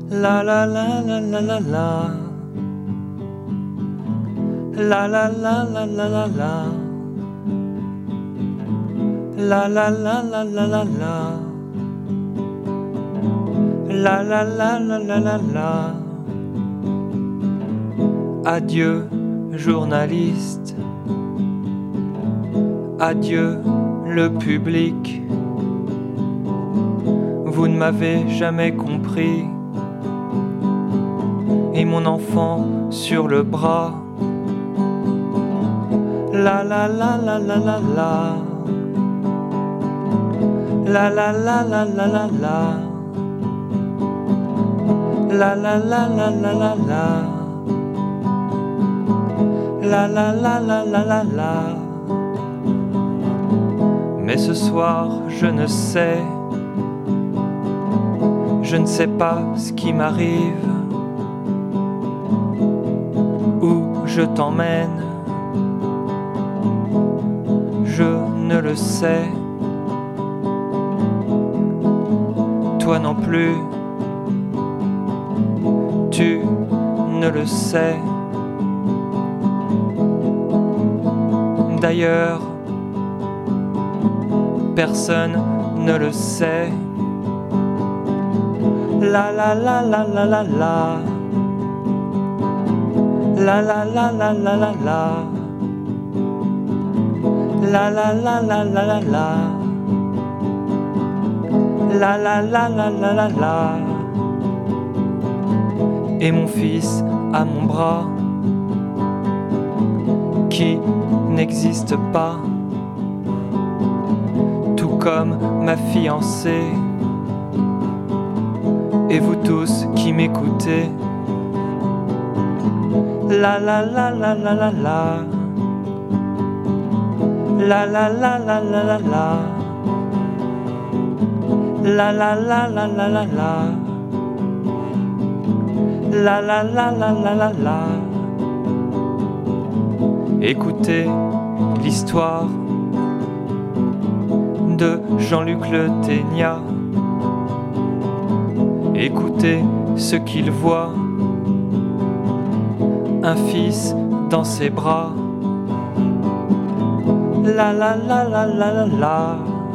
La la la la la la la. La la la la la la la. La la la la la la la. La la la la la la la. Adieu, journaliste. Adieu, le public. Vous ne m'avez jamais compris. Et mon enfant sur le bras. La la la la la la la. La la la la la la la. La la la la la la la. La la la la la la la. Mais ce soir, je ne sais pas ce qui m'arrive. Où je t'emmène, je ne le sais. Toi non plus, tu ne le sais. D'ailleurs, personne ne le sait. La la la la la la la. La la la la la la la. La la la la la la la. La la la la la la la. Et mon fils à mon bras, qui n'existe pas, tout comme ma fiancée. Et vous tous qui m'écoutez. La la la la la la la. La la la la la la la. La la la la la la la. La la la la la la la. Écoutez l'histoire de Jean-Luc Le Ténia. Écoutez ce qu'il voit, un fils dans ses bras. La la la la la la la.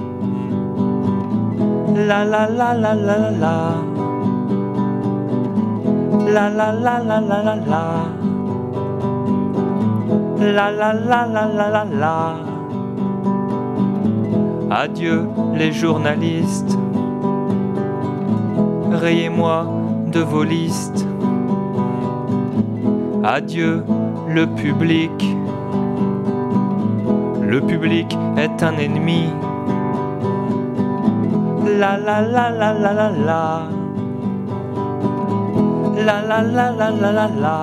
La la la la la la la. La la la la la la la. La la la la la la la. Adieu les journalistes. Rayez-moi de vos listes. Adieu le public. Le public est un ennemi. La la la la la la la. La la la la la la la.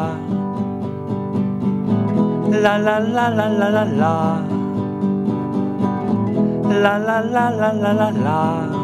La la la la la la la. La la la la la la la.